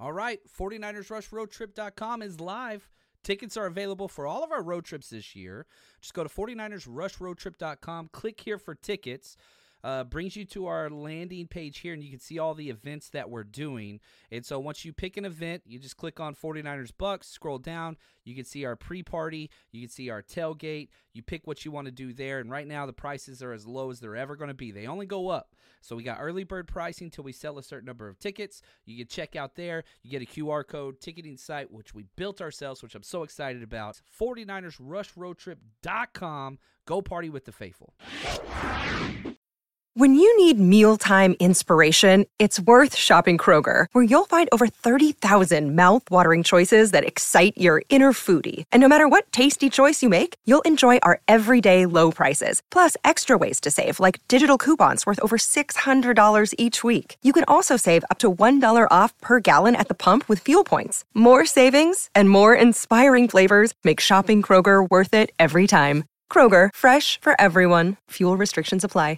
All right, 49ersRushRoadTrip.com is live. Tickets are available for all of our road trips this year. Just go to 49ersRushRoadTrip.com, click here for tickets. Brings you to our landing page here, and you can see all the events that we're doing. And so once you pick an event, you just click on 49ers Bucks, scroll down. You can see our pre-party. You can see our tailgate. You pick what you want to do there. And right now, the prices are as low as they're ever going to be. They only go up. So we got early bird pricing until we sell a certain number of tickets. You can check out there. You get a QR code ticketing site, which we built ourselves, which I'm so excited about. 49ersRushRoadTrip.com. Go party with the faithful. When you need mealtime inspiration, it's worth shopping Kroger, where you'll find over 30,000 mouth-watering choices that excite your inner foodie. And no matter what tasty choice you make, you'll enjoy our everyday low prices, plus extra ways to save, like digital coupons worth over $600 each week. You can also save up to $1 off per gallon at the pump with fuel points. More savings and more inspiring flavors make shopping Kroger worth it every time. Kroger, fresh for everyone. Fuel restrictions apply.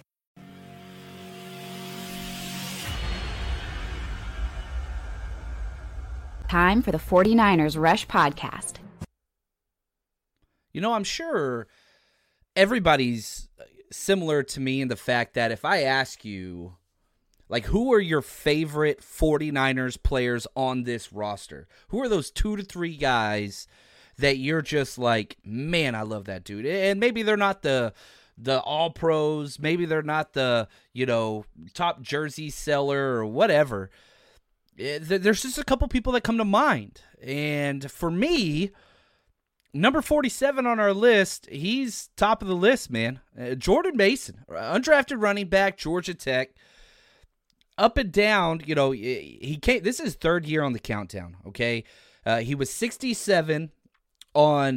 Time for the 49ers Rush Podcast. You know, I'm sure everybody's similar to me in the fact that if I ask you, like, who are your favorite 49ers players on this roster? Who are those 2 to 3 guys that you're just like, man, I love that dude? And maybe they're not the all-pros. Maybe they're not the, top jersey seller or whatever. There's just a couple people that come to mind. And for me, number 47 on our list, he's top of the list, man. Jordan Mason, undrafted running back, Georgia Tech. Up and down, he came. This is his third year on the countdown, okay? He was 67 on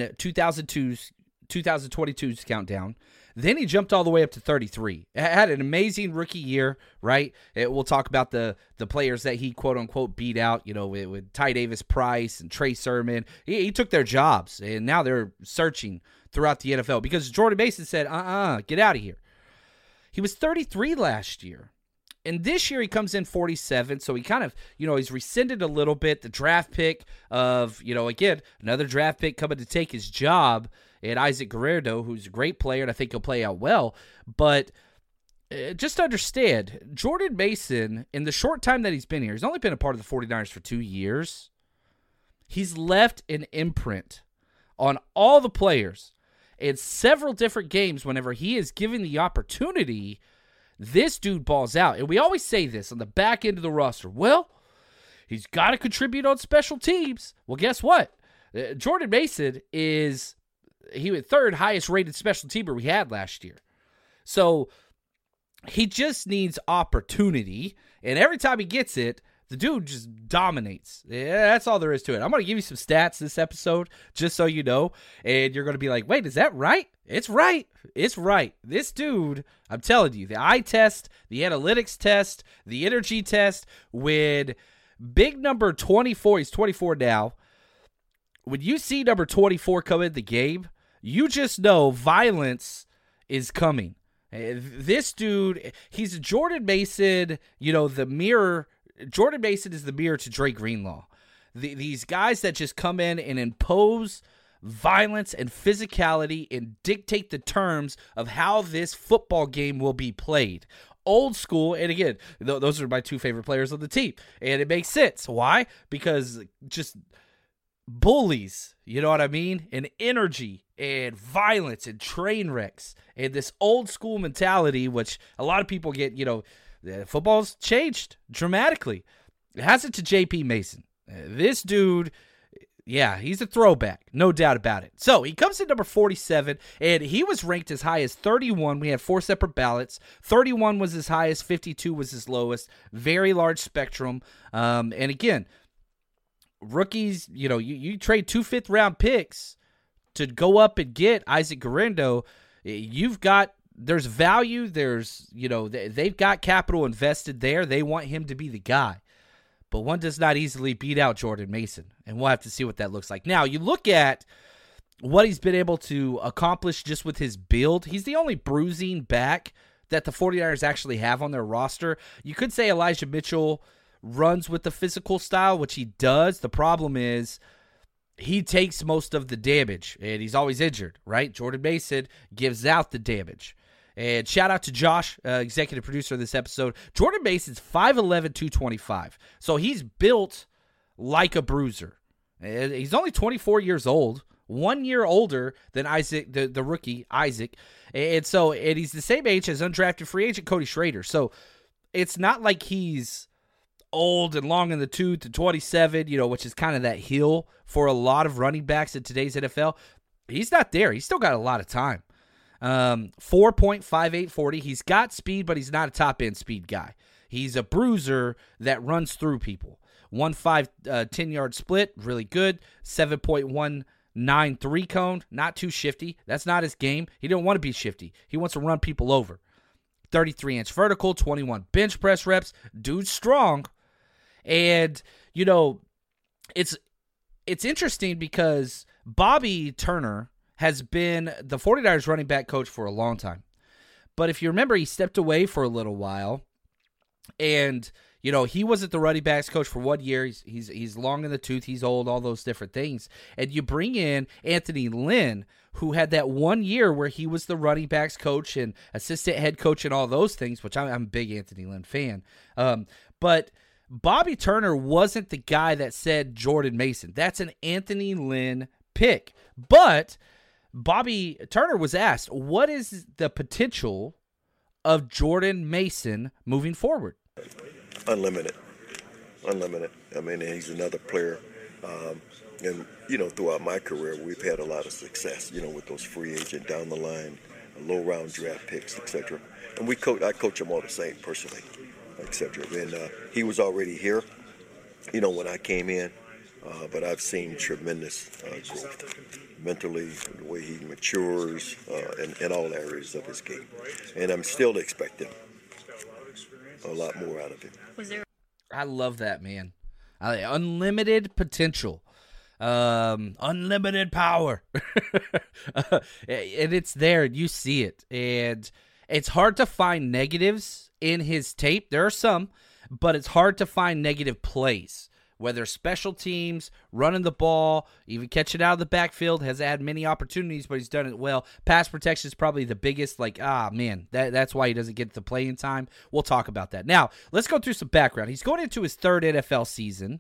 2022's countdown. Then he jumped all the way up to 33. Had an amazing rookie year, right? We'll talk about the players that he, quote-unquote, beat out, with Ty Davis-Price and Trey Sermon. He took their jobs, and now they're searching throughout the NFL because Jordan Mason said, get out of here. He was 33 last year. And this year he comes in 47, so he kind of, he's rescinded a little bit the draft pick of, again, another draft pick coming to take his job at Isaac Guerrero, who's a great player, and I think he'll play out well. But just understand, Jordan Mason, in the short time that he's been here, he's only been a part of the 49ers for 2 years. He's left an imprint on all the players in several different games whenever he is given the opportunity. This dude balls out. And we always say this on the back end of the roster. Well, he's got to contribute on special teams. Well, guess what? Jordan Mason was third highest rated special teamer we had last year. So he just needs opportunity. And every time he gets it, the dude just dominates. Yeah, that's all there is to it. I'm going to give you some stats this episode, just so you know. And you're going to be like, wait, is that right? It's right. It's right. This dude, I'm telling you, the eye test, the analytics test, the energy test, when big number 24, he's 24 now, when you see number 24 come in the game, you just know violence is coming. This dude, he's Jordan Mason, the mirror. Jordan Mason is the mirror to Dre Greenlaw. These guys that just come in and impose violence and physicality and dictate the terms of how this football game will be played. Old school, and again, those are my 2 favorite players on the team. And it makes sense. Why? Because just bullies, you know what I mean? And energy and violence and train wrecks and this old school mentality, which a lot of people get, football's changed dramatically. It has it to J.P. Mason. This dude, yeah, he's a throwback, no doubt about it. So he comes in number 47, and he was ranked as high as 31. We had 4 separate ballots. 31 was his highest, 52 was his lowest. Very large spectrum. And again, rookies, you trade 2 fifth-round picks to go up and get Isaac Guerrero. There's value. They've got capital invested there. They want him to be the guy. But one does not easily beat out Jordan Mason, and we'll have to see what that looks like. Now, you look at what he's been able to accomplish just with his build. He's the only bruising back that the 49ers actually have on their roster. You could say Elijah Mitchell runs with the physical style, which he does. The problem is he takes most of the damage, and he's always injured, right? Jordan Mason gives out the damage. And shout out to Josh, executive producer of this episode. Jordan Mason's 5'11", 225. So he's built like a bruiser. And he's only 24 years old, 1 year older than Isaac, the rookie, Isaac. And he's the same age as undrafted free agent Cody Schrader. So it's not like he's old and long in the tooth to 27, which is kind of that hill for a lot of running backs in today's NFL. He's not there. He's still got a lot of time. 4.58 40. He's got speed, but he's not a top-end speed guy. He's a bruiser that runs through people. 1.5 10-yard split, really good. 7.193 cone, not too shifty. That's not his game. He don't want to be shifty. He wants to run people over. 33-inch vertical, 21 bench press reps. Dude's strong. And, it's interesting because Bobby Turner has been the 49ers running back coach for a long time. But if you remember, he stepped away for a little while. And, he wasn't the running backs coach for 1 year. He's long in the tooth. He's old, all those different things. And you bring in Anthony Lynn, who had that 1 year where he was the running backs coach and assistant head coach and all those things, which I'm a big Anthony Lynn fan. But Bobby Turner wasn't the guy that said Jordan Mason. That's an Anthony Lynn pick. But Bobby Turner was asked, what is the potential of Jordan Mason moving forward? Unlimited. I mean, he's another player. And, throughout my career, we've had a lot of success, with those free agent down the line, low-round draft picks, etc. And I coach him all the same personally, etc. And he was already here, when I came in. But I've seen tremendous growth mentally, the way he matures in all areas of his game. And I'm still expecting a lot more out of him. I love that, man. Unlimited potential. Unlimited power. And it's there. You see it. And it's hard to find negatives in his tape. There are some, but it's hard to find negative plays. Whether special teams, running the ball, even catching out of the backfield, has had many opportunities, but he's done it well. Pass protection is probably the biggest, that's why he doesn't get the playing time. We'll talk about that. Now, let's go through some background. He's going into his third NFL season.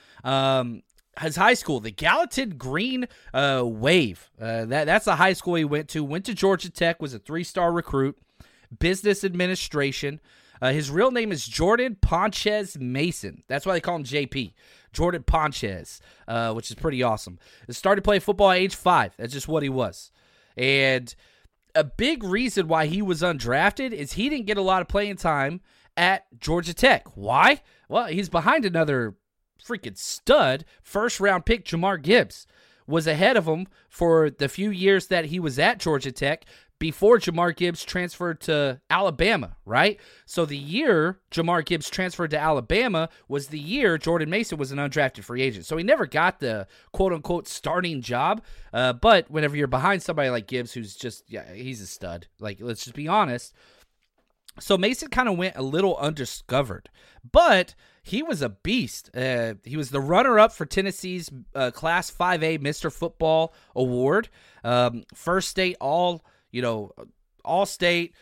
His high school, the Gallatin Green Wave. That's the high school he went to Georgia Tech, was a 3-star recruit, business administration. His real name is Jordan Ponchez Mason. That's why they call him JP. Jordan Ponchez, which is pretty awesome. He started playing football at age 5. That's just what he was. And a big reason why he was undrafted is he didn't get a lot of playing time at Georgia Tech. Why? Well, he's behind another freaking stud. First-round pick Jahmyr Gibbs was ahead of him for the few years that he was at Georgia Tech before Jahmyr Gibbs transferred to Alabama, right? So the year Jahmyr Gibbs transferred to Alabama was the year Jordan Mason was an undrafted free agent. So he never got the quote-unquote starting job. But whenever you're behind somebody like Gibbs, who's just, he's a stud. Let's just be honest. So Mason kind of went a little undiscovered. But he was a beast. He was the runner-up for Tennessee's Class 5A Mr. Football Award. First state all-state,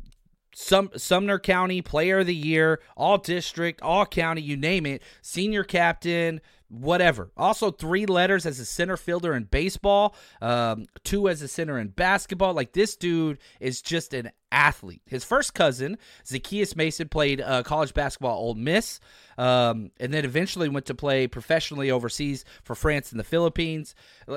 Sumner County Player of the Year, all-district, all-county, you name it, senior captain, whatever. Also 3 letters as a center fielder in baseball, 2 as a center in basketball. This dude is just an athlete. His first cousin, Zacchaeus Mason, played college basketball at Ole Miss, and then eventually went to play professionally overseas for France and the Philippines.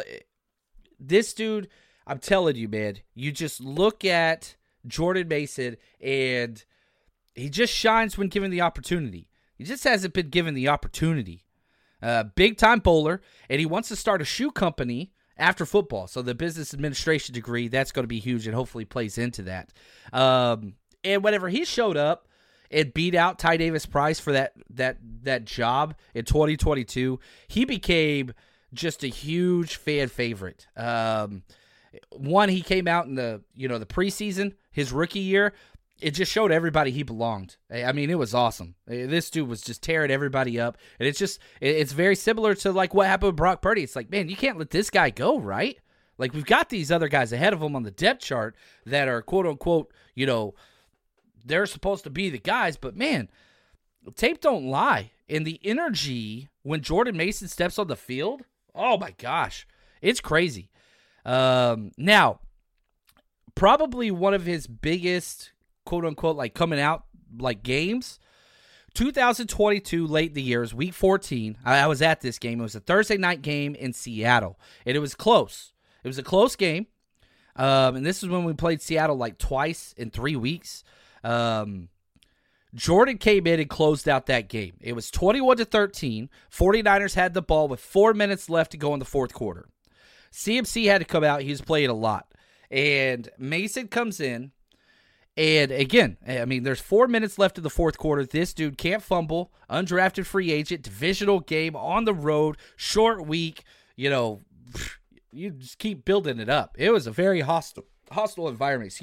This dude, I'm telling you, man, you just look at Jordan Mason, and he just shines when given the opportunity. He just hasn't been given the opportunity. Big-time bowler, and he wants to start a shoe company after football. So the business administration degree, that's going to be huge and hopefully plays into that. And whenever he showed up and beat out Ty Davis Price for that job in 2022, he became just a huge fan favorite. One, he came out in the preseason, his rookie year. it just showed everybody he belonged. I mean, it was awesome. This dude was just tearing everybody up. And it's very similar to like what happened with Brock Purdy. It's like, man, you can't let this guy go, right? Like, we've got these other guys ahead of him on the depth chart that are quote unquote, they're supposed to be the guys, but man, tape don't lie. And the energy when Jordan Mason steps on the field, oh my gosh, it's crazy. Now, probably one of his biggest quote unquote like coming out like games, 2022 late in the year, is week 14. I was at this game. It was a Thursday night game in Seattle, and it was close. It was a close game, and this is when we played Seattle like twice in 3 weeks. Jordan came in and closed out that game. It was 21-13. 49ers had the ball with 4 minutes left to go in the fourth quarter. CMC had to come out. He was playing a lot. And Mason comes in, and again, I mean, there's 4 minutes left in the fourth quarter. This dude can't fumble, undrafted free agent, divisional game, on the road, short week, you just keep building it up. It was a very hostile environment,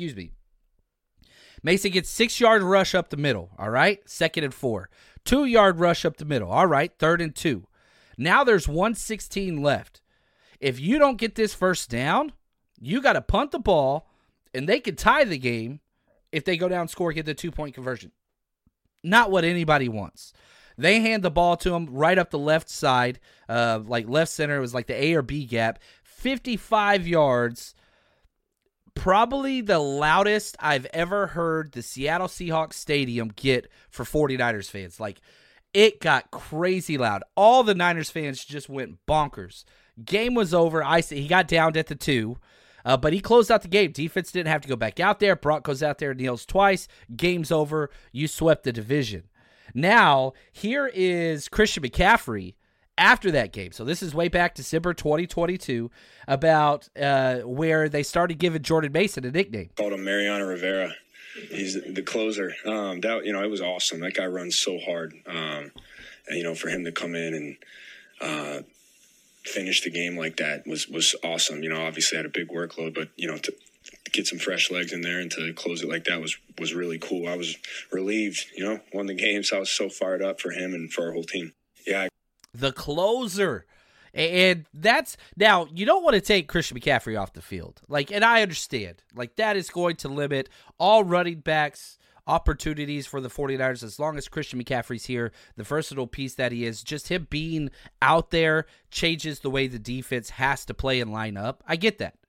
Mason gets 6-yard rush up the middle, all right? 2nd and 4. 2-yard rush up the middle, all right? 3rd and 2. Now there's 1:16 left. If you don't get this first down, you got to punt the ball, and they could tie the game if they go down, score, get the 2-point conversion. Not what anybody wants. They hand the ball to him right up the left side, like left center. It was like the A or B gap. 55 yards. Probably the loudest I've ever heard the Seattle Seahawks stadium get for 49ers fans. Like, it got crazy loud. All the Niners fans just went bonkers. Game was over. He got downed at the 2. But he closed out the game. Defense didn't have to go back out there. Brock goes out there and kneels twice. Game's over. You swept the division. Now, here is Christian McCaffrey after that game. So this is way back December 2022, about where they started giving Jordan Mason a nickname. Called him Mariano Rivera. He's the closer. It was awesome. That guy runs so hard. And, for him to come in and finish the game like that was awesome. Obviously had a big workload, but to get some fresh legs in there and to close it like that was really cool. I was relieved, won the game, so I was so fired up for him and for our whole team. Yeah. The closer. And that's, now, you don't want to take Christian McCaffrey off the field. And I understand. That is going to limit all running backs' opportunities for the 49ers as long as Christian McCaffrey's here. The versatile piece that he is, just him being out there changes the way the defense has to play and line up. I get that.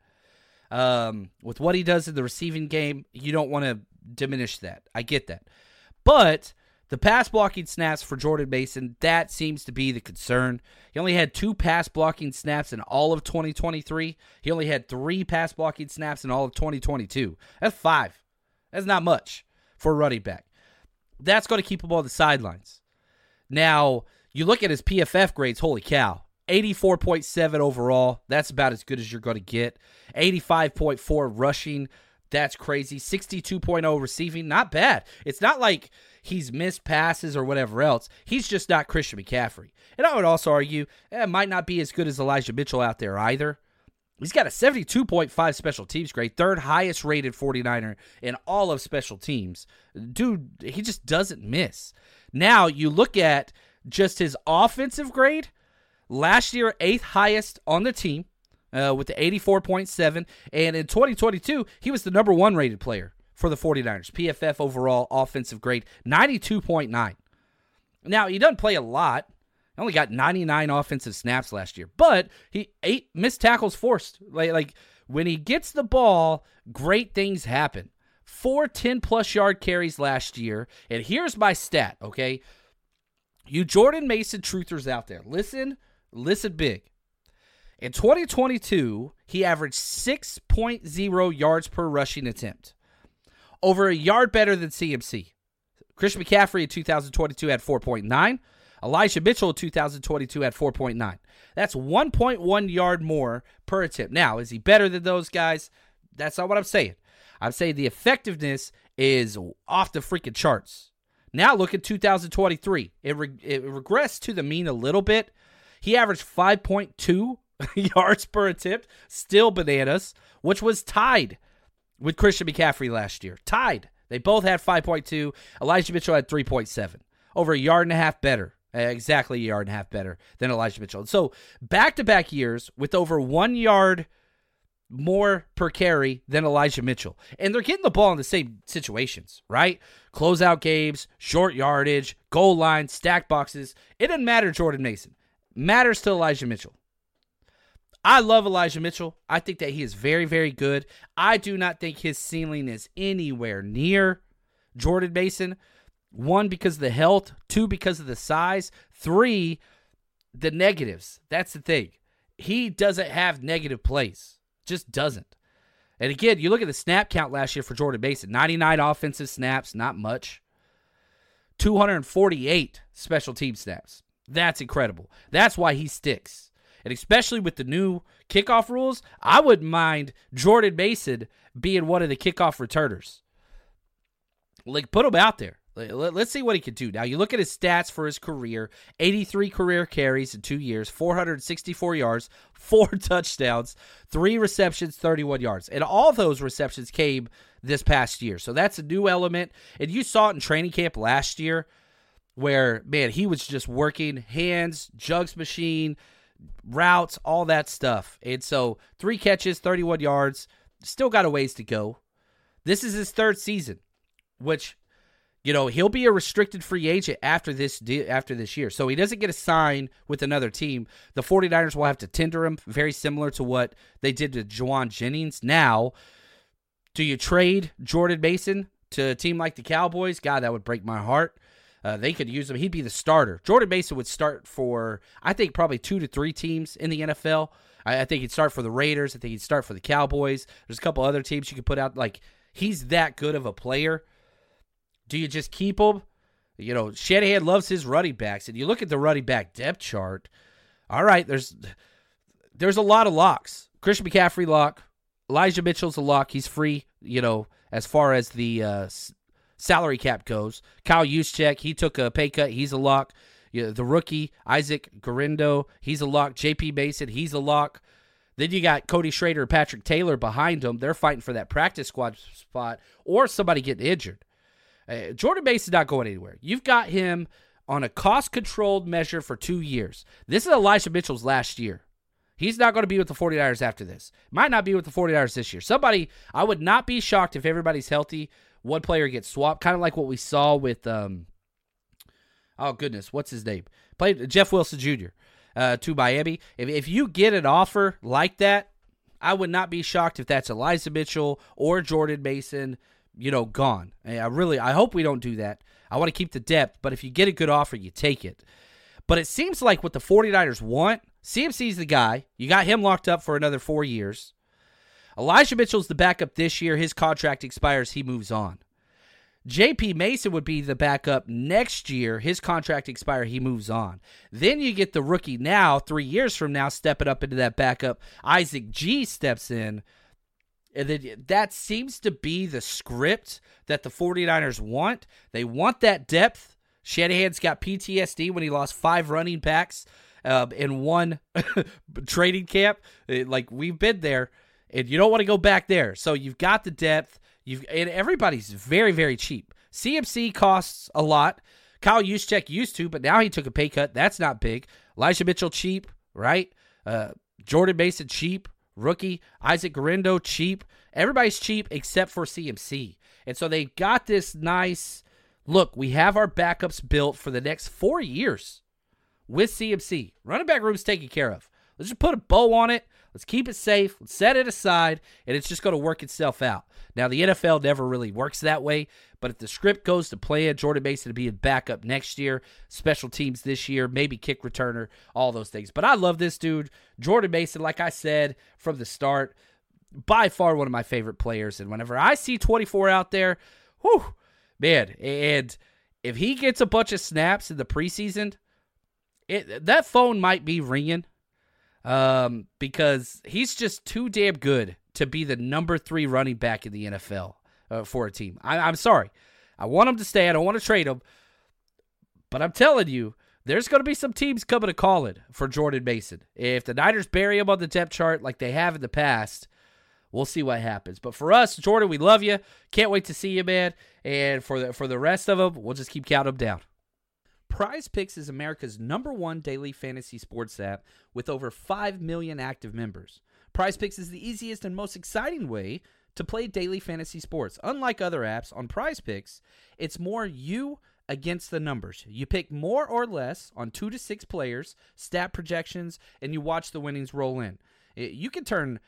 With what he does in the receiving game, you don't want to diminish that. I get that. But the pass blocking snaps for Jordan Mason, that seems to be the concern. He only had 2 pass blocking snaps in all of 2023. He only had 3 pass blocking snaps in all of 2022. That's 5. That's not much for a running back. That's going to keep him on the sidelines. Now, you look at his PFF grades, holy cow. 84.7 overall. That's about as good as you're going to get. 85.4 rushing. That's crazy. 62.0 receiving. Not bad. It's not like he's missed passes or whatever else. He's just not Christian McCaffrey. And I would also argue it might not be as good as Elijah Mitchell out there either. He's got a 72.5 special teams grade, 3rd highest rated 49er in all of special teams. Dude, he just doesn't miss. Now, you look at just his offensive grade. Last year, 8th highest on the team with the 84.7. And in 2022, he was the number 1 rated player for the 49ers. PFF overall offensive grade, 92.9. Now, he doesn't play a lot. He only got 99 offensive snaps last year. But he 8 missed tackles forced. Like when he gets the ball, great things happen. 4 10-plus yard carries last year. And here's my stat, okay? You Jordan Mason truthers out there, listen big. In 2022, he averaged 6.0 yards per rushing attempt. Over a yard better than CMC. Christian McCaffrey in 2022 had 4.9. Elijah Mitchell in 2022 had 4.9. That's 1.1 yard more per attempt. Now, is he better than those guys? That's not what I'm saying. I'm saying the effectiveness is off the freaking charts. Now look at 2023. It regressed to the mean a little bit. He averaged 5.2 yards per attempt, still bananas, which was tied with Christian McCaffrey last year. Tied. They both had 5.2. Elijah Mitchell had 3.7. Over a yard and a half better. Exactly a yard and a half better than Elijah Mitchell. So back-to-back years with over 1 yard more per carry than Elijah Mitchell. And they're getting the ball in the same situations, right? Closeout games, short yardage, goal line, stack boxes. It doesn't matter, Jordan Mason. Matters to Elijah Mitchell. I love Elijah Mitchell. I think that he is very, very good. I do not think his ceiling is anywhere near Jordan Mason. 1, because of the health. 2, because of the size. 3, the negatives. That's the thing. He doesn't have negative plays. Just doesn't. And again, you look at the snap count last year for Jordan Mason. 99 offensive snaps, not much. 248 special team snaps. That's incredible. That's why he sticks. And especially with the new kickoff rules, I wouldn't mind Jordan Mason being one of the kickoff returners. Like, put him out there. Let's see what he can do. Now, you look at his stats for his career. 83 career carries in 2 years, 464 yards, 4 touchdowns, 3 receptions, 31 yards. And all those receptions came this past year. So that's a new element. And you saw it in training camp last year where, man, he was just working hands, jugs machine, routes, all that stuff. And so 3 catches, 31 yards, still got a ways to go. This is his 3rd season, which, you know, he'll be a restricted free agent after this year. So he doesn't get a sign with another team. The 49ers will have to tender him, very similar to what they did to Juwan Jennings. Now, do you trade Jordan Mason to a team like the Cowboys? God, that would break my heart. They could use him. He'd be the starter. Jordan Mason would start for, I think, probably 2 to 3 teams in the NFL. I think he'd start for the Raiders. I think he'd start for the Cowboys. There's a couple other teams you could put out. Like, he's that good of a player. Do you just keep him? You know, Shanahan loves his running backs, and you look at the running back depth chart. All right, there's a lot of locks. Christian McCaffrey lock. Elijah Mitchell's a lock. He's free, you know, as far as the salary cap goes. Kyle Juszczyk, he took a pay cut. He's a lock. You know, the rookie, Isaac Guerendo, he's a lock. J.P. Mason, he's a lock. Then you got Cody Schrader and Patrick Taylor behind them. They're fighting for that practice squad spot or somebody getting injured. Jordan Mason's not going anywhere. You've got him on a cost-controlled measure for 2 years. This is Elijah Mitchell's last year. He's not going to be with the 49ers after this. Might not be with the 49ers this year. I would not be shocked if everybody's healthy. One player gets swapped, kind of like what we saw with, what's his name? Played Jeff Wilson Jr. To Miami. If you get an offer like that, I would not be shocked if that's Elijah Mitchell or Jordan Mason, you know, gone. I hope we don't do that. I want to keep the depth, but if you get a good offer, you take it. But it seems like what the 49ers want, CMC's the guy. You got him locked up for another 4 years. Elijah Mitchell's the backup this year. His contract expires. He moves on. J.P. Mason would be the backup next year. His contract expires. He moves on. Then you get the rookie now, 3 years from now, stepping up into that backup. Isaac G steps in. And then that seems to be the script that the 49ers want. They want that depth. Shanahan's got PTSD when he lost 5 running backs in one training camp. Like, we've been there, and you don't want to go back there. So you've got the depth. And everybody's very, very cheap. CMC costs a lot. Kyle Juszczyk used to, but now he took a pay cut. That's not big. Elijah Mitchell, cheap, right? Jordan Mason, cheap. Rookie. Isaac Guerendo, cheap. Everybody's cheap except for CMC. And so they got this nice, look, we have our backups built for the next 4 years with CMC. Running back room's taken care of. Let's just put a bow on it. Let's keep it safe. Let's set it aside, and it's just going to work itself out. Now, the NFL never really works that way, but if the script goes to plan, Jordan Mason to be a backup next year, special teams this year, maybe kick returner, all those things. But I love this dude. Jordan Mason, like I said from the start, by far one of my favorite players. And whenever I see 24 out there, whew, man, and if he gets a bunch of snaps in the preseason, that phone might be ringing. Because he's just too damn good to be the number 3 running back in the NFL for a team. I'm sorry. I want him to stay. I don't want to trade him. But I'm telling you, there's going to be some teams coming to call it for Jordan Mason. If the Niners bury him on the depth chart like they have in the past, we'll see what happens. But for us, Jordan, we love you. Can't wait to see you, man. And for the rest of them, we'll just keep counting them down. Prize Picks is America's #1 daily fantasy sports app with over 5 million active members. Prize Picks is the easiest and most exciting way to play daily fantasy sports. Unlike other apps, on Prize Picks, it's more you against the numbers. You pick more or less on 2 to 6 players, stat projections, and you watch the winnings roll in. You can turn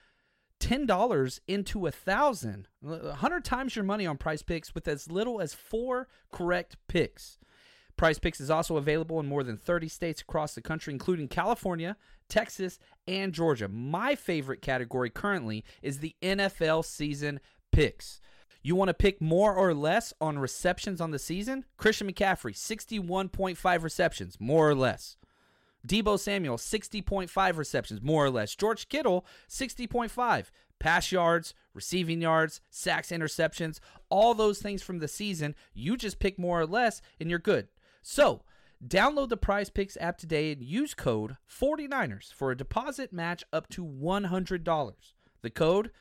$10 into $1,000, 100 times your money on Prize Picks with as little as 4 correct picks. Prize Picks is also available in more than 30 states across the country, including California, Texas, and Georgia. My favorite category currently is the NFL season picks. You want to pick more or less on receptions on the season? Christian McCaffrey, 61.5 receptions, more or less. Deebo Samuel, 60.5 receptions, more or less. George Kittle, 60.5. Pass yards, receiving yards, sacks, interceptions, all those things from the season. You just pick more or less, and you're good. So, download the Prize Picks app today and use code 49ers for a deposit match up to $100. The code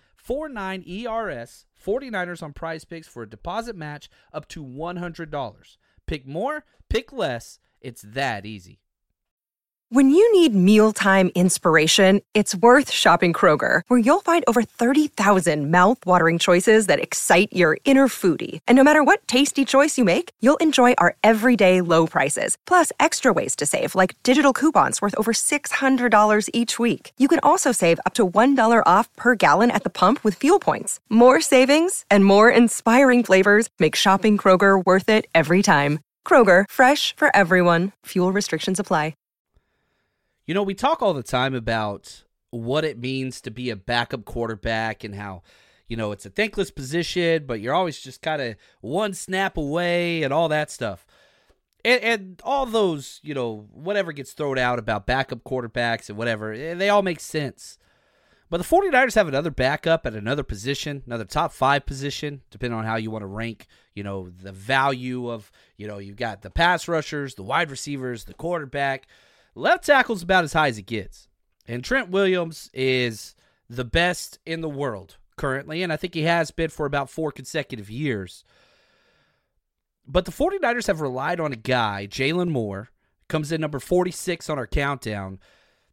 49ERS, 49ers on Prize Picks for a deposit match up to $100. Pick more, pick less. It's that easy. When you need mealtime inspiration, it's worth shopping Kroger, where you'll find over 30,000 mouth-watering choices that excite your inner foodie. And no matter what tasty choice you make, you'll enjoy our everyday low prices, plus extra ways to save, like digital coupons worth over $600 each week. You can also save up to $1 off per gallon at the pump with fuel points. More savings and more inspiring flavors make shopping Kroger worth it every time. Kroger, fresh for everyone. Fuel restrictions apply. You know, we talk all the time about what it means to be a backup quarterback and how, you know, it's a thankless position, but you're always just kind of one snap away and all that stuff. And all those, you know, whatever gets thrown out about backup quarterbacks and whatever, they all make sense. But the 49ers have another backup at another position, another top 5 position, depending on how you want to rank, you know, the value of, you know, you've got the pass rushers, the wide receivers, the quarterback. Left tackle's about as high as it gets. And Trent Williams is the best in the world currently, and I think he has been for about 4 consecutive years. But the 49ers have relied on a guy, Jalen Moore, comes in number 46 on our countdown,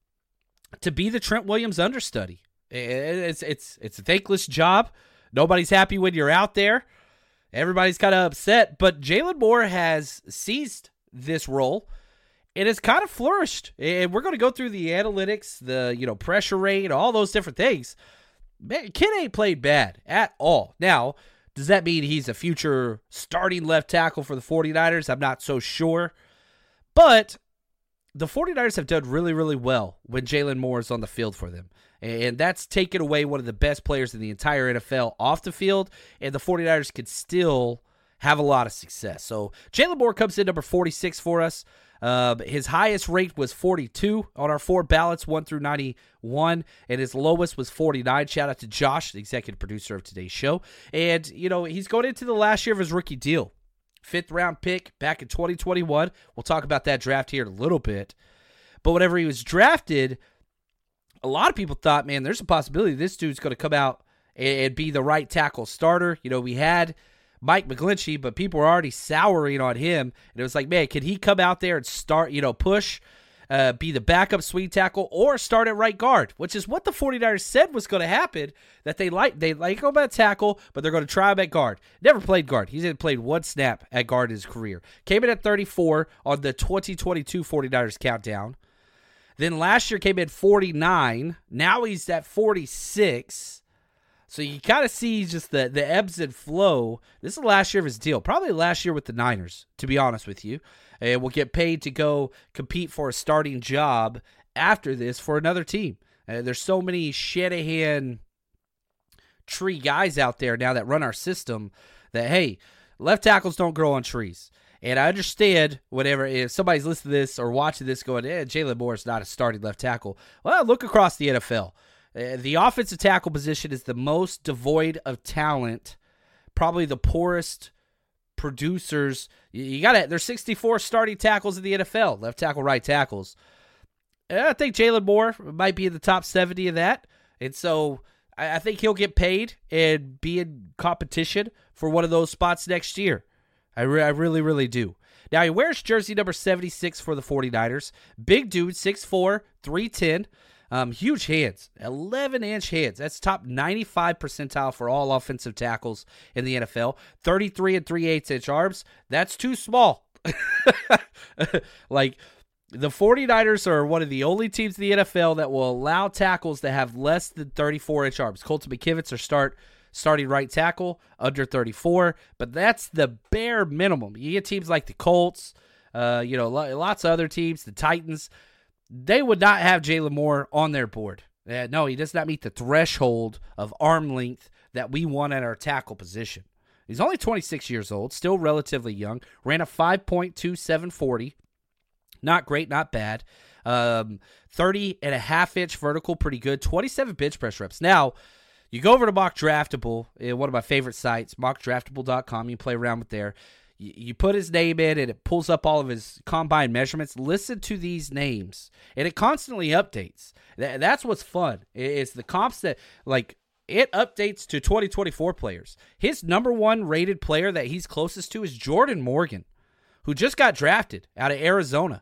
to be the Trent Williams understudy. It's a thankless job. Nobody's happy when you're out there. Everybody's kind of upset, but Jalen Moore has seized this role. It has kind of flourished, and we're going to go through the analytics, the pressure rate, all those different things. Man, kid ain't played bad at all. Now, does that mean he's a future starting left tackle for the 49ers? I'm not so sure. But the 49ers have done really, really well when Jalen Moore is on the field for them. And that's taken away one of the best players in the entire NFL off the field, and the 49ers could still have a lot of success. So Jalen Moore comes in number 46 for us. His highest rate was 42 on our 4 ballots, 1 through 91, and his lowest was 49. Shout out to Josh, the executive producer of today's show. And, he's going into the last year of his rookie deal. 5th round pick back in 2021. We'll talk about that draft here in a little bit. But whenever he was drafted, a lot of people thought, man, there's a possibility this dude's going to come out and be the right tackle starter. We had Mike McGlinchey, but people were already souring on him. And it was like, man, can he come out there and start, push, be the backup swing tackle, or start at right guard, which is what the 49ers said was going to happen, that they like him at tackle, but they're going to try him at guard. Never played guard. He's played 1 snap at guard in his career. Came in at 34 on the 2022 49ers countdown. Then last year came in 49. Now he's at 46. So you kind of see just the ebbs and flow. This is the last year of his deal. Probably last year with the Niners, to be honest with you. And will get paid to go compete for a starting job after this for another team. There's so many Shanahan tree guys out there now that run our system that, hey, left tackles don't grow on trees. And I understand if somebody's listening to this or watching this going, Jalen Moore is not a starting left tackle. Well, look across the NFL. The offensive tackle position is the most devoid of talent, probably the poorest producers. There's 64 starting tackles in the NFL, left tackle, right tackles. I think Jalen Moore might be in the top 70 of that. And so I think he'll get paid and be in competition for one of those spots next year. I really, really do. Now, he wears jersey number 76 for the 49ers. Big dude, 6'4", 310. Huge hands, 11-inch hands. That's top 95 percentile for all offensive tackles in the NFL. 33 and 3/8-inch arms. That's too small. Like, the 49ers are one of the only teams in the NFL that will allow tackles to have less than 34-inch arms. Colton McKivitz are starting right tackle, under 34, but that's the bare minimum. You get teams like the Colts, lots of other teams, the Titans. They would not have Jalen Moore on their board. No, he does not meet the threshold of arm length that we want at our tackle position. He's only 26 years old, still relatively young. Ran a 5.27 40. Not great, not bad. 30.5-inch vertical, pretty good. 27 bench press reps. Now, you go over to Mock Draftable, one of my favorite sites, mockdraftable.com. You play around with there. You put his name in, and it pulls up all of his combine measurements. Listen to these names, and it constantly updates. That's what's fun. It's the comps that, like, it updates to 2024 players. His number one rated player that he's closest to is Jordan Morgan, who just got drafted out of Arizona.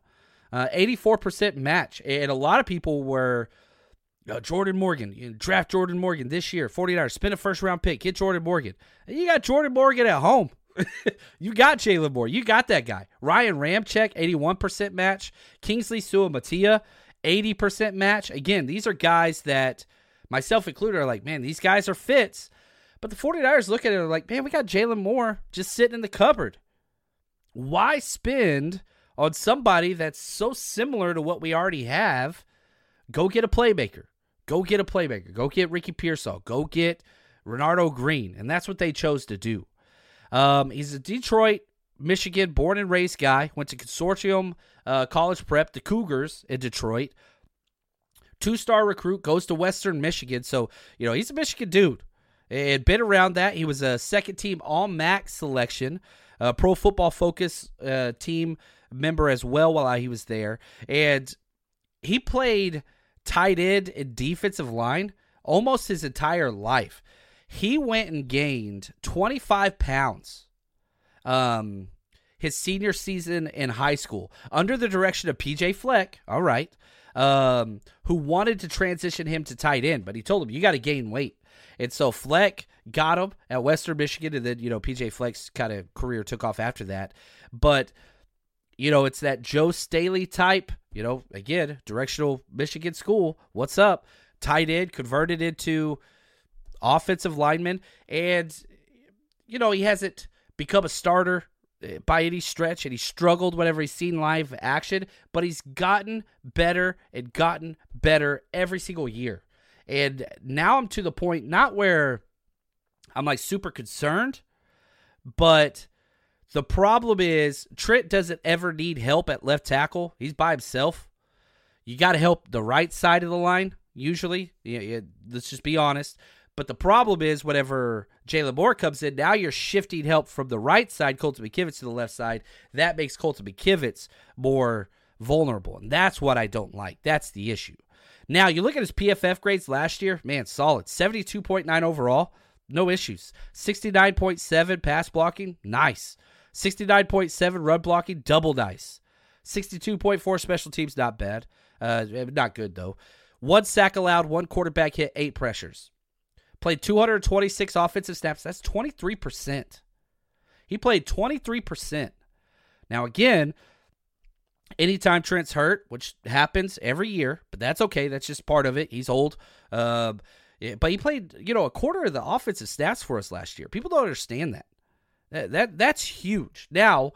84% match. And a lot of people were, Jordan Morgan, draft Jordan Morgan this year, 49ers, spend a first-round pick, get Jordan Morgan. And you got Jordan Morgan at home. You got Jalen Moore. You got that guy. Ryan Ramczyk, 81% match. Kingsley Suamataia, 80% match. Again, these are guys that, myself included, are like, man, these guys are fits. But the 49ers look at it and are like, man, we got Jalen Moore just sitting in the cupboard. Why spend on somebody that's so similar to what we already have? Go get a playmaker. Go get a playmaker. Go get Ricky Pearsall. Go get Renardo Green. And that's what they chose to do. He's a Detroit, Michigan, born and raised guy. Went to Consortium College Prep, the Cougars in Detroit. 2-star recruit, goes to Western Michigan. So, he's a Michigan dude. And been around that. He was a second-team All-MAC selection. Pro Football Focus team member as well while he was there. And he played tight end and defensive line almost his entire life. He went and gained 25 pounds his senior season in high school under the direction of P.J. Fleck, all right, who wanted to transition him to tight end. But he told him, you got to gain weight. And so Fleck got him at Western Michigan, and then, P.J. Fleck's kind of career took off after that. But, it's that Joe Staley type, again, directional Michigan school. What's up? Tight end, converted into offensive lineman. And, he hasn't become a starter by any stretch, and he struggled whenever he's seen live action, but he's gotten better and gotten better every single year. And now I'm to the point, not where I'm like super concerned, but the problem is Trent doesn't ever need help at left tackle. He's by himself. You got to help the right side of the line, usually. Let's just be honest. But the problem is whenever Jalen Moore comes in, now you're shifting help from the right side, Colton McKivitz, to the left side. That makes Colton McKivitz more vulnerable, and that's what I don't like. That's the issue. Now, you look at his PFF grades last year, man, solid. 72.9 overall, no issues. 69.7 pass blocking, nice. 69.7 run blocking, double nice. 62.4 special teams, not bad. Not good, though. 1 sack allowed, 1 quarterback hit, 8 pressures. Played 226 offensive snaps. That's 23%. He played 23%. Now, again, anytime Trent's hurt, which happens every year, but that's okay. That's just part of it. He's old. But he played, a quarter of the offensive snaps for us last year. People don't understand that. That's huge. Now,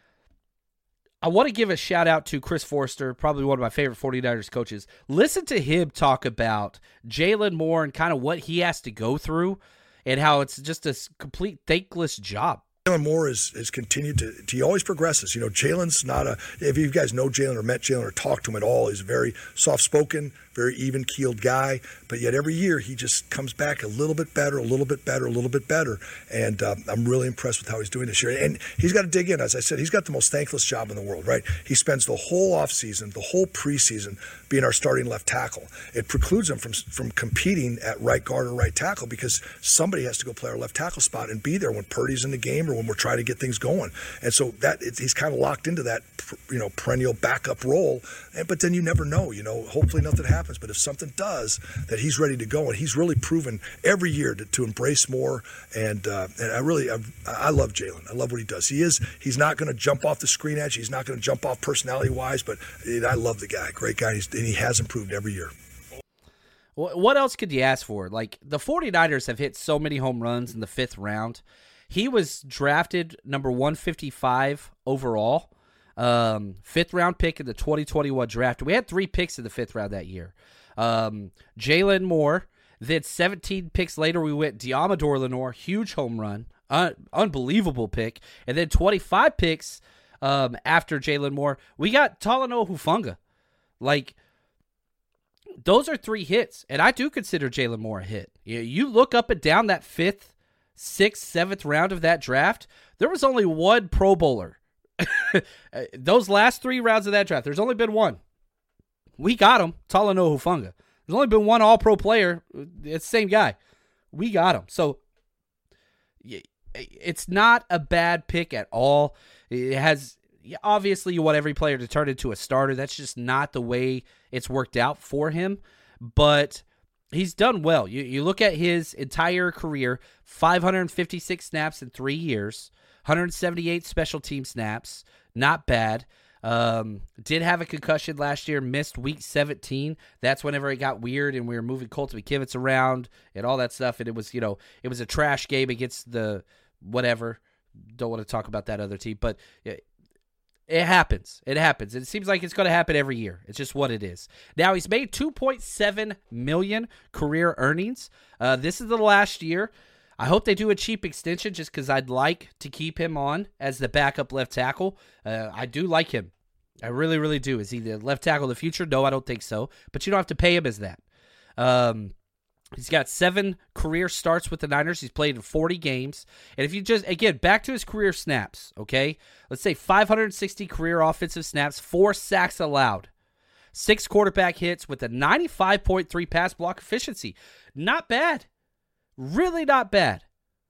I want to give a shout out to Chris Forster, probably one of my favorite 49ers coaches. Listen to him talk about Jalen Moore and kind of what he has to go through and how it's just a complete thankless job. Jalen Moore has continued to he always progresses. Jalen's not if you guys know Jalen or met Jalen or talked to him at all, he's very soft-spoken, very even-keeled guy, but yet every year he just comes back a little bit better, a little bit better, a little bit better, and I'm really impressed with how he's doing this year. And he's got to dig in. As I said, he's got the most thankless job in the world, right? He spends the whole offseason, the whole preseason being our starting left tackle. It precludes him from competing at right guard or right tackle because somebody has to go play our left tackle spot and be there when Purdy's in the game or when we're trying to get things going. And so he's kind of locked into that, perennial backup role. But then you never know, hopefully nothing happens. But if something does, that he's ready to go. And he's really proven every year to embrace more. And I love Jalen. I love what he does. He's not going to jump off the screen edge. He's not going to jump off personality-wise, but I love the guy. Great guy. And he has improved every year. What else could you ask for? Like, the 49ers have hit so many home runs in the 5th round. He was drafted number 155 overall, 5th round pick in the 2021 draft. We had 3 picks in the 5th round that year. Jalen Moore. Then 17 picks later, we went Diamador Lenore, huge home run, unbelievable pick. And then 25 picks after Jalen Moore, we got Talanoa Hufanga. Like, those are 3 hits, and I do consider Jalen Moore a hit. You look up and down that 5th, 6th, 7th round of that draft, there was only 1 Pro Bowler. Those last 3 rounds of that draft, there's only been 1. We got him, Talanoa Hufanga. There's only been 1 All-Pro player. It's the same guy. We got him. So it's not a bad pick at all. It has... Obviously, you want every player to turn into a starter. That's just not the way it's worked out for him. But he's done well. You look at his entire career, 556 snaps in 3 years, 178 special team snaps. Not bad. Did have a concussion last year, missed week 17. That's whenever it got weird and we were moving Colt McKivitz around and all that stuff. And it was, it was a trash game against the whatever. Don't want to talk about that other team. But it happens. It happens. It seems like it's going to happen every year. It's just what it is. Now, he's made $2.7 million career earnings. This is the last year. I hope they do a cheap extension just because I'd like to keep him on as the backup left tackle. I do like him. I really, really do. Is he the left tackle of the future? No, I don't think so. But you don't have to pay him as that. He's got 7 career starts with the Niners. He's played in 40 games. And if you just, again, back to his career snaps, okay? Let's say 560 career offensive snaps, 4 sacks allowed, 6 quarterback hits with a 95.3 pass block efficiency. Not bad. Really not bad.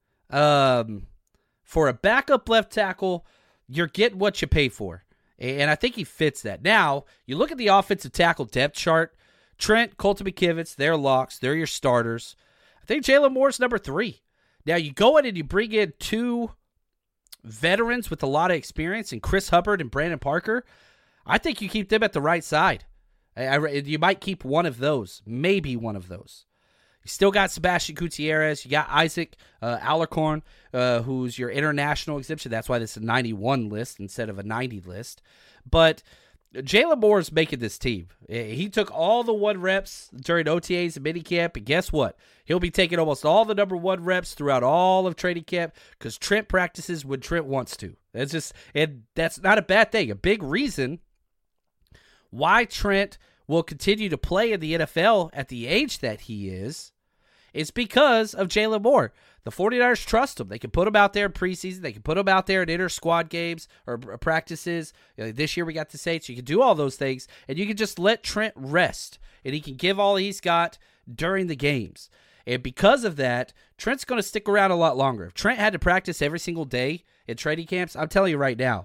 For a backup left tackle, you're getting what you pay for. And I think he fits that. Now, you look at the offensive tackle depth chart. Trent, Colton McKivitz, they're locks. They're your starters. I think Jalen Moore's number 3. Now, you go in and you bring in 2 veterans with a lot of experience, and Chris Hubbard and Brandon Parker. I think you keep them at the right side. You might keep one of those, maybe one of those. You still got Sebastian Gutierrez. You got Isaac Alarcon, who's your international exemption. That's why this is a 91 list instead of a 90 list. But Jalen Moore's making this team. He took all the 1 reps during OTAs and minicamp, and guess what? He'll be taking almost all the number 1 reps throughout all of training camp because Trent practices when Trent wants to. That's not a bad thing. A big reason why Trent will continue to play in the NFL at the age that he is because of Jalen Moore. The 49ers trust him. They can put him out there in preseason. They can put him out there in inter-squad games or practices. This year we got the Saints. You can do all those things, and you can just let Trent rest, and he can give all he's got during the games. And because of that, Trent's going to stick around a lot longer. If Trent had to practice every single day in training camps, I'm telling you right now,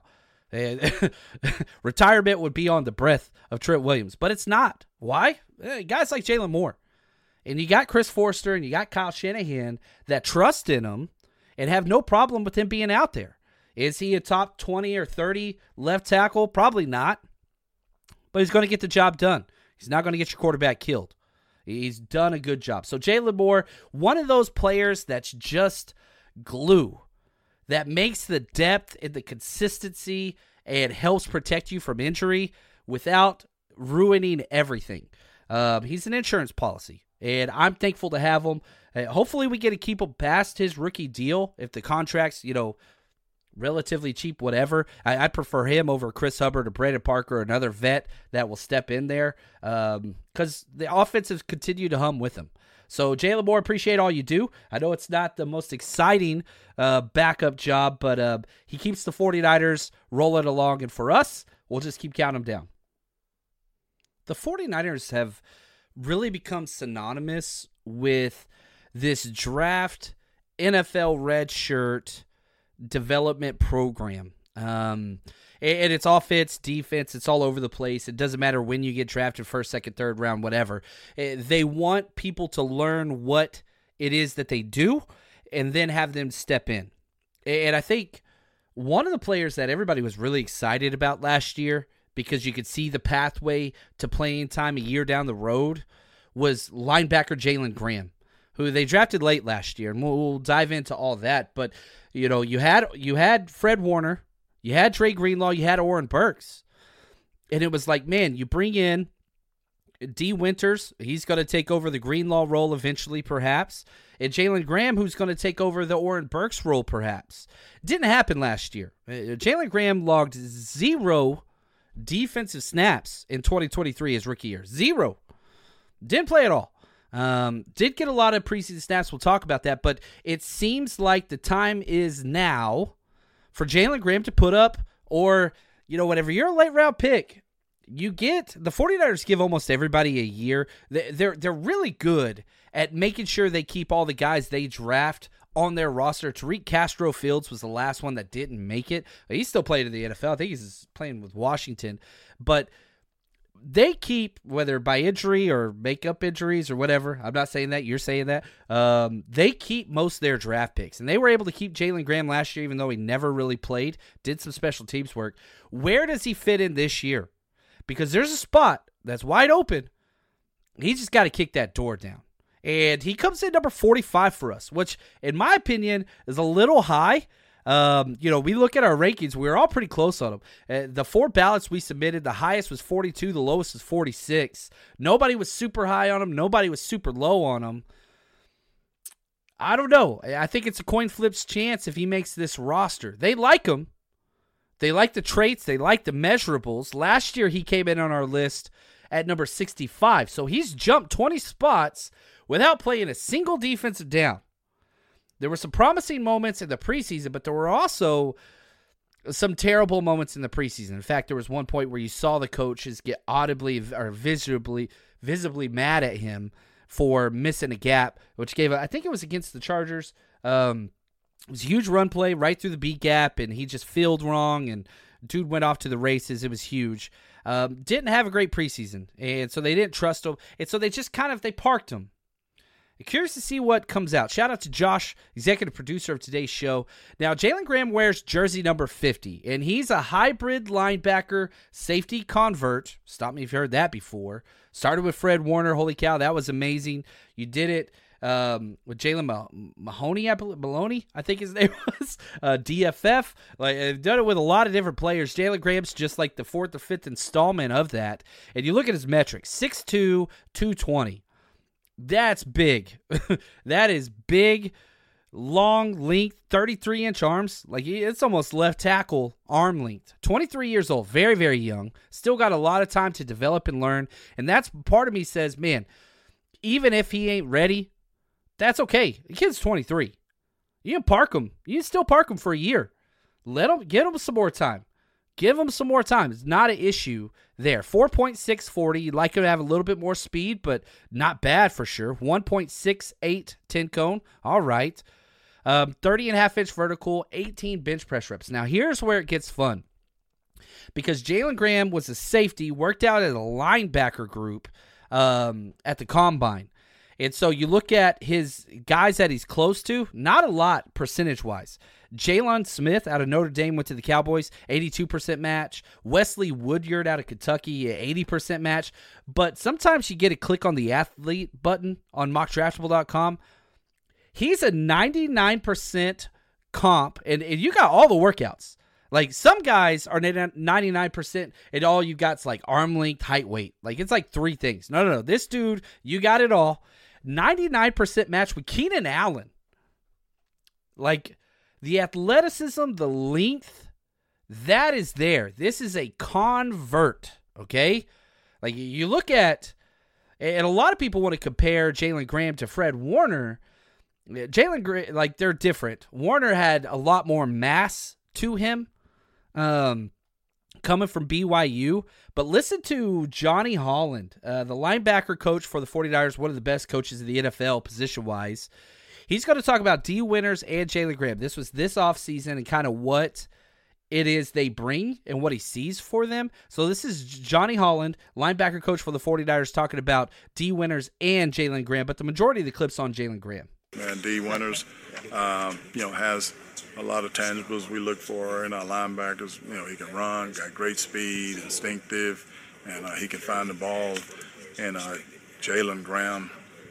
retirement would be on the breath of Trent Williams. But it's not. Why? Guys like Jalen Moore. And you got Chris Forster and you got Kyle Shanahan that trust in him and have no problem with him being out there. Is he a top 20 or 30 left tackle? Probably not. But he's going to get the job done. He's not going to get your quarterback killed. He's done a good job. So Jalen Moore, one of those players that's just glue, that makes the depth and the consistency and helps protect you from injury without ruining everything. He's an insurance policy, and I'm thankful to have him. Hopefully we get to keep him past his rookie deal if the contract's, relatively cheap, whatever. I'd prefer him over Chris Hubbard or Brandon Parker or another vet that will step in there because the offenses continue to hum with him. So, Jalen Moore, appreciate all you do. I know it's not the most exciting backup job, but he keeps the 49ers rolling along, and for us, we'll just keep counting them down. The 49ers have really become synonymous with this draft NFL red shirt development program. And it's offense, defense, it's all over the place. It doesn't matter when you get drafted, first, second, third round, whatever. They want people to learn what it is that they do and then have them step in. And I think one of the players that everybody was really excited about last year, because you could see the pathway to playing time a year down the road, was linebacker Jalen Graham, who they drafted late last year. And we'll dive into all that. But, you know, you had Fred Warner, you had Dre Greenlaw, you had Oren Burks. And it was like, man, you bring in D. Winters, he's going to take over the Greenlaw role eventually, perhaps. And Jalen Graham, who's going to take over the Oren Burks role, perhaps. Didn't happen last year. Jalen Graham logged 0 defensive snaps in 2023 his rookie year. 0. Didn't play at all. Did get a lot of preseason snaps. We'll talk about that. But it seems like the time is now for Jalen Graham to put up, or, you know, whatever. You're a late round pick. You get, the 49ers give almost everybody a year. They're really good at making sure they keep all the guys they draft on their roster. Tariq Castro-Fields was the last one that didn't make it. He still played in the NFL. I think he's playing with Washington. But they keep, whether by injury or makeup injuries or whatever, I'm not saying that, you're saying that, they keep most of their draft picks. And they were able to keep Jalen Graham last year, even though he never really played, did some special teams work. Where does he fit in this year? Because there's a spot that's wide open. He's just got to kick that door down. And he comes in number 45 for us, which, in my opinion, is a little high. You know, we look at our rankings, we're all pretty close on them. The 4 ballots we submitted, the highest was 42, the lowest was 46. Nobody was super high on him. Nobody was super low on him. I don't know. I think it's a coin flip's chance if he makes this roster. They like him. They like the traits. They like the measurables. Last year, he came in on our list at number 65. So he's jumped 20 spots without playing a single defensive down. There were some promising moments in the preseason, but there were also some terrible moments in the preseason. In fact, there was one point where you saw the coaches get audibly or visibly mad at him for missing a gap, which gave, I think it was against the Chargers. It was a huge run play right through the B gap, and he just fielded wrong, and dude went off to the races. It was huge. Didn't have a great preseason, and so they didn't trust him, and so they just they parked him. Curious to see what comes out. Shout out to Josh, executive producer of today's show. Now, Jalen Graham wears jersey number 50, and he's a hybrid linebacker safety convert. Stop me if you heard that before. Started with Fred Warner. Holy cow, that was amazing. You did it with Jalen Maloney, I think his name was, DFF. Like, I've done it with a lot of different players. Jalen Graham's just like the 4th or 5th installment of that. And you look at his metrics, 6'2", 220. That's big. That is big, long length, 33-inch arms. Like, it's almost left tackle arm length. 23 years old, very, very young. Still got a lot of time to develop and learn. And that's part of me says, man, even if he ain't ready, that's okay. The kid's 23. You can park him. You can still park him for a year. Get him some more time. Give him some more time. It's not an issue there. 4.640. You'd like him to have a little bit more speed, but not bad for sure. 1.68 10 cone. All right. 30.5-inch vertical, 18 bench press reps. Now, here's where it gets fun. Because Jalen Graham was a safety, worked out at a linebacker group at the Combine. And so you look at his guys that he's close to, not a lot percentage-wise. Jalen Smith out of Notre Dame went to the Cowboys, 82% match. Wesley Woodyard out of Kentucky, 80% match. But sometimes you get a click on the athlete button on mockdraftable.com. He's a 99% comp, and you got all the workouts. Like, some guys are 99%, and all you got's like arm length, height, weight. Like, it's like 3 things. No. This dude, you got it all. 99% match with Keenan Allen. Like, The athleticism, the length, that is there. This is a convert, okay? Like, you look at, and a lot of people want to compare Jalen Graham to Fred Warner. Jalen Graham, like, they're different. Warner had a lot more mass to him, coming from BYU. But listen to Johnny Holland, the linebacker coach for the 49ers, one of the best coaches in the NFL position-wise. He's going to talk about Dee Winters and Jalen Graham. This was this offseason and kind of what it is they bring and what he sees for them. So this is Johnny Holland, linebacker coach for the 49ers, talking about Dee Winters and Jalen Graham, but the majority of the clip's on Jalen Graham. And Dee Winters, has a lot of tangibles we look for in our linebackers. He can run, got great speed, instinctive, and he can find the ball. And Jalen Graham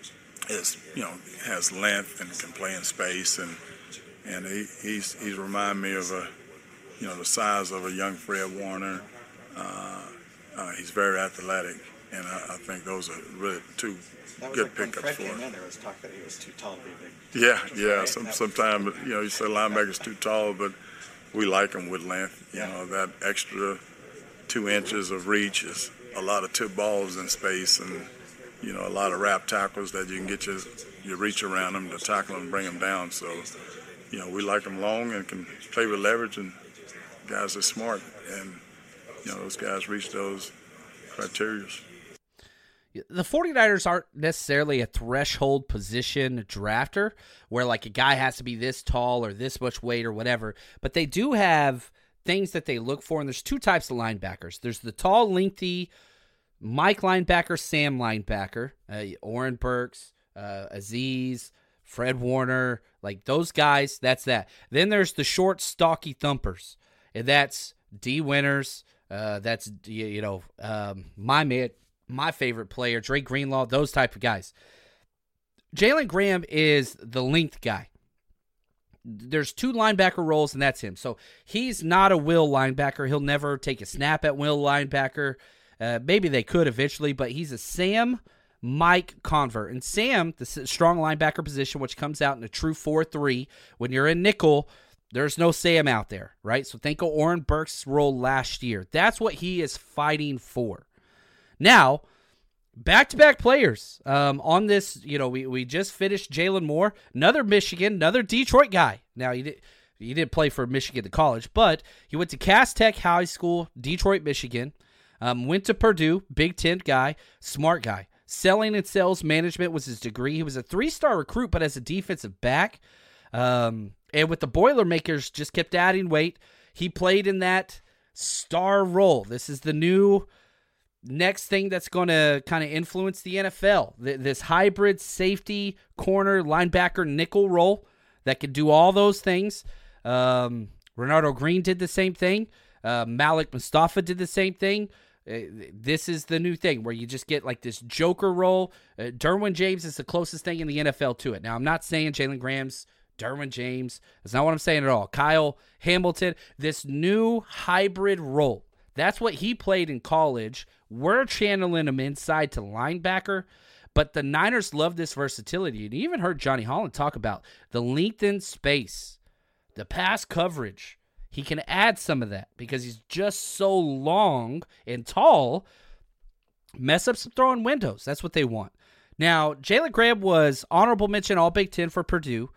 has length and can play in space, and he's remind me of the size of a young Fred Warner. He's very athletic, and I think those are really two good pickups for him. There was talk that he was too tall to be big. Yeah. Sometimes you say linebackers too tall, but we like them with length. That extra 2 inches of reach is a lot of tip balls in space, and a lot of wrap tackles that you can get your reach around them to tackle them and bring them down. So, we like them long and can play with leverage, and guys are smart, and those guys reach those criteria. The 49ers aren't necessarily a threshold position drafter where like a guy has to be this tall or this much weight or whatever, but they do have things that they look for, and there's 2 types of linebackers. There's the tall, lengthy Mike linebacker, Sam linebacker, Oren Burks, Aziz, Fred Warner, like those guys, that's that. Then there's the short, stocky thumpers, and that's Dee Winters, that's, my favorite player, Drake Greenlaw, those type of guys. Jalen Graham is the length guy. There's 2 linebacker roles, and that's him. So he's not a will linebacker. He'll never take a snap at will linebacker. Maybe they could eventually, but he's a Sam Mike convert. And Sam, the strong linebacker position, which comes out in a true 4-3. When you're in nickel, there's no Sam out there, right? So think of Oren Burks' role last year. That's what he is fighting for. Now, back-to-back players on this. We just finished Jalen Moore, another Michigan, another Detroit guy. Now, he didn't play for Michigan at college, but he went to Cass Tech High School, Detroit, Michigan. Went to Purdue, Big Ten guy, smart guy. Selling and sales management was his degree. He was a 3-star recruit, but as a defensive back. And with the Boilermakers, just kept adding weight. He played in that star role. This is the new next thing that's going to kind of influence the NFL. This hybrid safety, corner, linebacker, nickel role that can do all those things. Renardo Green did the same thing. Malik Mustafa did the same thing. This is the new thing where you just get like this joker role. Derwin James is the closest thing in the NFL to it. Now, I'm not saying Jalen Graham's Derwin James. That's not what I'm saying at all. Kyle Hamilton, this new hybrid role. That's what he played in college. We're channeling him inside to linebacker, but the Niners love this versatility. And you even heard Johnny Holland talk about the lengthened space, the pass coverage. He can add some of that because he's just so long and tall. Mess up some throwing windows. That's what they want. Now, Jalen Graham was honorable mention All Big Ten for Purdue.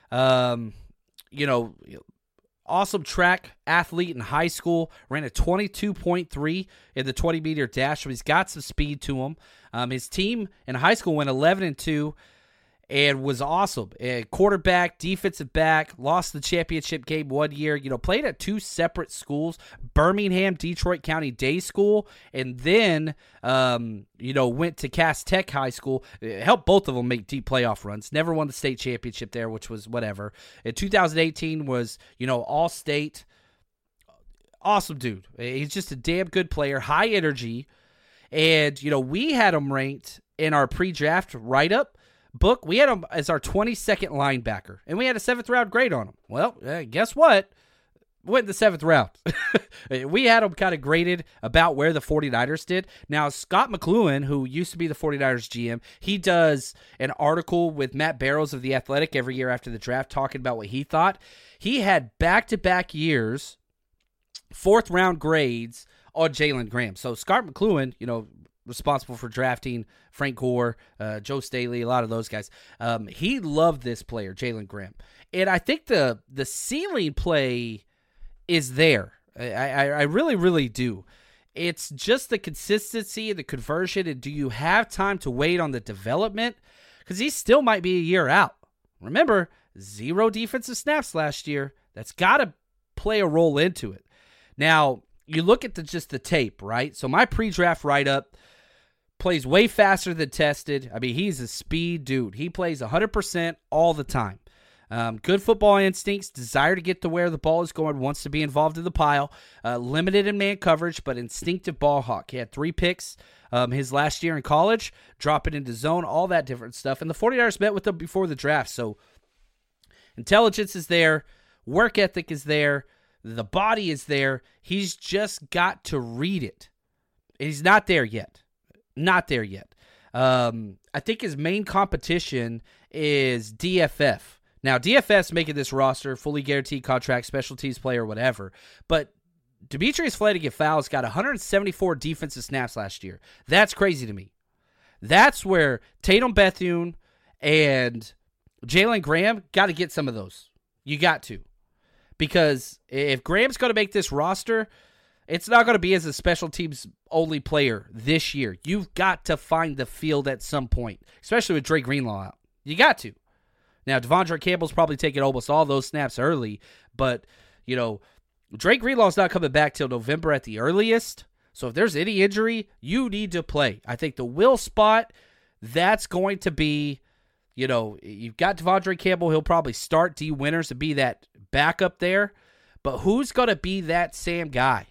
Awesome track athlete in high school. Ran a 22.3 in the 20-meter dash. So he's got some speed to him. His team in high school went 11-2. And was awesome. Quarterback, defensive back, lost the championship game 1 year. Played at 2 separate schools, Birmingham, Detroit County Day School, and then, went to Cass Tech High School. It helped both of them make deep playoff runs. Never won the state championship there, which was whatever. In 2018 was, all state. Awesome dude. He's just a damn good player, high energy. And, we had him ranked in our pre-draft write-up book. We had him as our 22nd linebacker, and we had a 7th round grade on him. Well, guess what? went in the 7th round. We had them kind of graded about where the 49ers did. Now, Scott McCloughan, who used to be the 49ers GM, he does an article with Matt Barrows of The Athletic every year after the draft talking about what he thought. He had back-to-back years, 4th round grades on Jalen Graham. So Scott McCloughan, responsible for drafting Frank Gore, Joe Staley, a lot of those guys. He loved this player, Jalen Graham. And I think the ceiling play is there. I really, really do. It's just the consistency and the conversion, and do you have time to wait on the development? Because he still might be a year out. Remember, 0 defensive snaps last year. That's got to play a role into it. Now, you look at just the tape, right? So my pre-draft write-up plays way faster than tested. I mean, he's a speed dude. He plays 100% all the time. Good football instincts, desire to get to where the ball is going, wants to be involved in the pile, limited in man coverage, but instinctive ball hawk. He had 3 picks his last year in college, dropping into zone, all that different stuff. And the 49ers met with him before the draft, so intelligence is there, work ethic is there, the body is there. He's just got to read it. He's not there yet. Not there yet. I think his main competition is DFF. Now, DFS making this roster, fully guaranteed contract, special teams player, whatever. But Demetrius Flannigan-Fowles got 174 defensive snaps last year. That's crazy to me. That's where Tatum Bethune and Jalen Graham got to get some of those. You got to. Because if Graham's going to make this roster, it's not going to be as a special teams only player this year. You've got to find the field at some point, especially with Dre Greenlaw out. You got to. Now, Devondre Campbell's probably taking almost all those snaps early, but, Dre Greenlaw's not coming back till November at the earliest. So if there's any injury, you need to play. I think the will spot, that's going to be, you've got Devondre Campbell. He'll probably start D. Winters to be that backup there. But who's going to be that Sam guy?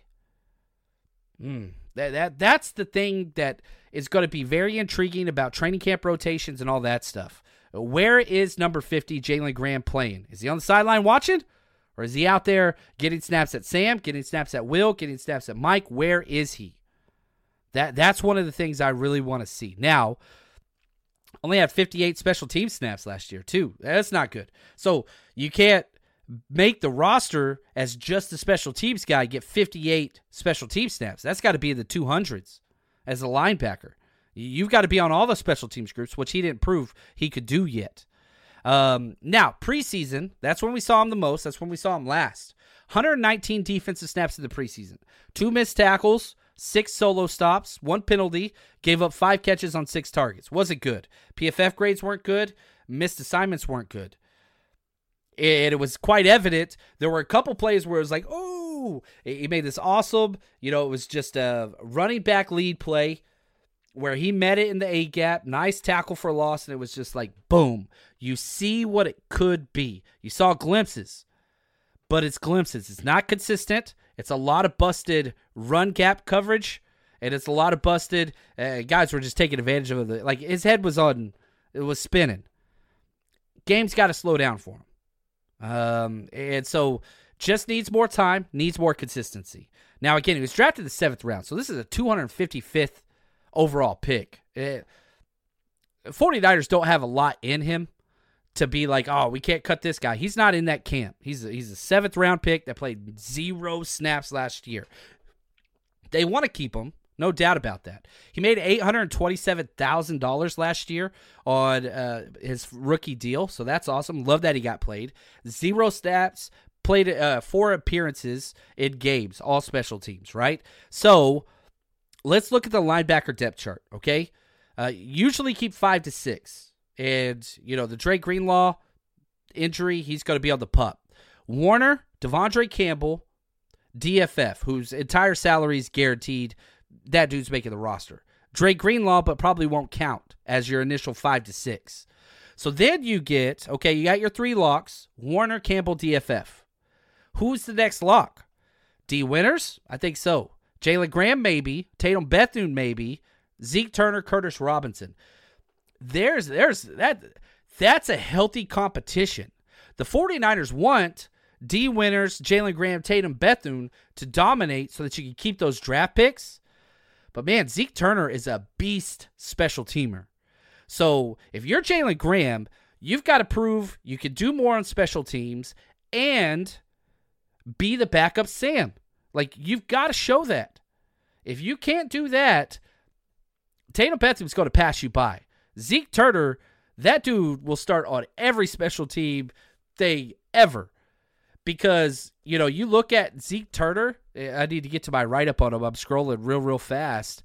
That's the thing that is going to be very intriguing about training camp rotations and all that stuff. Where is number 50, Jalen Graham, playing? Is he on the sideline watching? Or is he out there getting snaps at Sam, getting snaps at Will, getting snaps at Mike? Where is he? That's one of the things I really want to see. Now, only had 58 special team snaps last year, too. That's not good. So you can't make the roster as just a special teams guy, get 58 special team snaps. That's got to be in the 200s as a linebacker. You've got to be on all the special teams groups, which he didn't prove he could do yet. Now, preseason, that's when we saw him the most. That's when we saw him last. 119 defensive snaps in the preseason. 2 missed tackles, 6 solo stops, 1 penalty, gave up 5 catches on 6 targets. Wasn't good. PFF grades weren't good. Missed assignments weren't good. And it was quite evident. There were a couple plays where it was like, oh, he made this awesome, it was just a running back lead play where he met it in the A-gap, nice tackle for loss, and it was just like, boom. You see what it could be. You saw glimpses, but it's glimpses. It's not consistent. It's a lot of busted run gap coverage, and it's a lot of busted guys were just taking advantage of it. Like, his head was it was spinning. Game's got to slow down for him. And so just needs more time, needs more consistency. Now, again, he was drafted in the 7th round, so this is a 255th overall pick. 49ers don't have a lot in him to be like, oh, we can't cut this guy. He's not in that camp. He's a 7th round pick that played 0 snaps last year. They want to keep him, no doubt about that. He made $827,000 last year on his rookie deal, so that's awesome. Love that he got played. 0 snaps, played 4 appearances in games, all special teams, right? So let's look at the linebacker depth chart, okay? Usually keep 5 to 6. And, the Dre Greenlaw injury, he's going to be on the pup. Warner, Devondre Campbell, DFF, whose entire salary is guaranteed. That dude's making the roster. Dre Greenlaw, but probably won't count as your initial 5 to 6. So then you got your 3 locks, Warner, Campbell, DFF. Who's the next lock? D. Winters? I think so. Jalen Graham, maybe. Tatum Bethune, maybe. Zeke Turner, Curtis Robinson. That's a healthy competition. The 49ers want D. Winters, Jalen Graham, Tatum, Bethune to dominate so that you can keep those draft picks. But, man, Zeke Turner is a beast special teamer. So if you're Jalen Graham, you've got to prove you can do more on special teams and be the backup Sam. Like, you've got to show that. If you can't do that, Tatum Bethune's going to pass you by. Zeke Turner, that dude will start on every special team thing ever. Because, you know, you look at Zeke Turner, I need to get to my write-up on him. I'm scrolling real fast.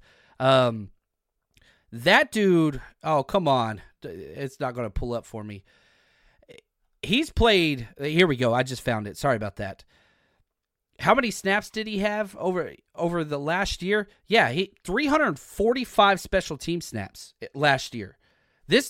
That dude, oh, come on. It's not going to pull up for me. He's played, here we go. I just found it. Sorry about that. How many snaps did he have over the last year? Yeah, 345 special team snaps last year. This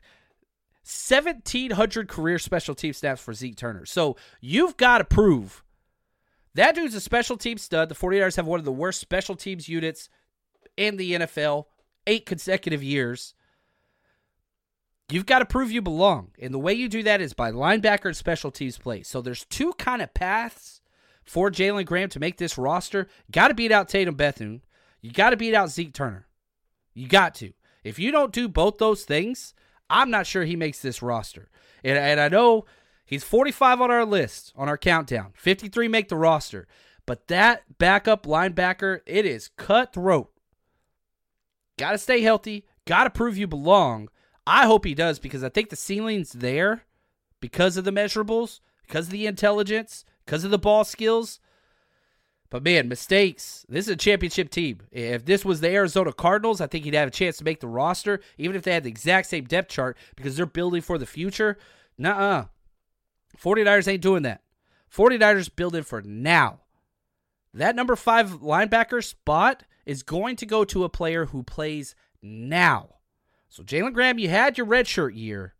1,700 career special team snaps for Zeke Turner. So you've got to prove that dude's a special team stud. The 49ers have one of the worst special teams units in the NFL, 8 consecutive years. You've got to prove you belong. And the way you do that is by linebacker and special teams play. So there's two kind of paths for Jalen Graham to make this roster. Got to beat out Tatum Bethune. You got to beat out Zeke Turner. You got to. If you don't do both those things, I'm not sure he makes this roster. And I know he's 45 on our list, on our countdown. 53 make the roster. But that backup linebacker, it is cutthroat. Got to stay healthy. Got to prove you belong. I hope he does because I think the ceiling's there because of the measurables, because of the intelligence, because of the ball skills. But, man, mistakes. This is a championship team. If this was the Arizona Cardinals, I think he'd have a chance to make the roster, even if they had the exact same depth chart because they're building for the future. Nuh-uh. 49ers ain't doing that. 49ers building for now. That number 5 linebacker spot is going to go to a player who plays now. So, Jalen Graham, you had your redshirt year.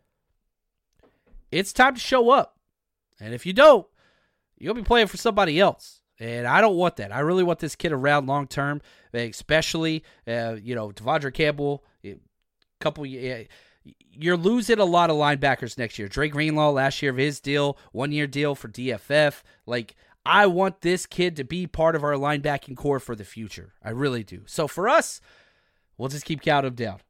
It's time to show up. And if you don't, you'll be playing for somebody else. And I don't want that. I really want this kid around long term, especially, Devondre Campbell. You're losing a lot of linebackers next year. Dre Greenlaw last year of his deal, 1-year deal for DFF. Like, I want this kid to be part of our linebacking core for the future. I really do. So for us, we'll just keep counting them down.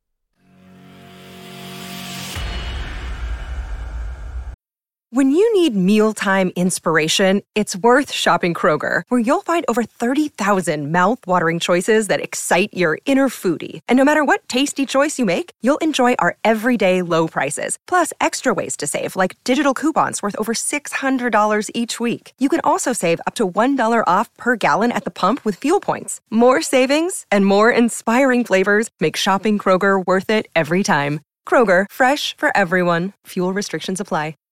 When you need mealtime inspiration, it's worth shopping Kroger, where you'll find over 30,000 mouth-watering choices that excite your inner foodie. And no matter what tasty choice you make, you'll enjoy our everyday low prices, plus extra ways to save, like digital coupons worth over $600 each week. You can also save up to $1 off per gallon at the pump with fuel points. More savings and more inspiring flavors make shopping Kroger worth it every time. Kroger, fresh for everyone. Fuel restrictions apply.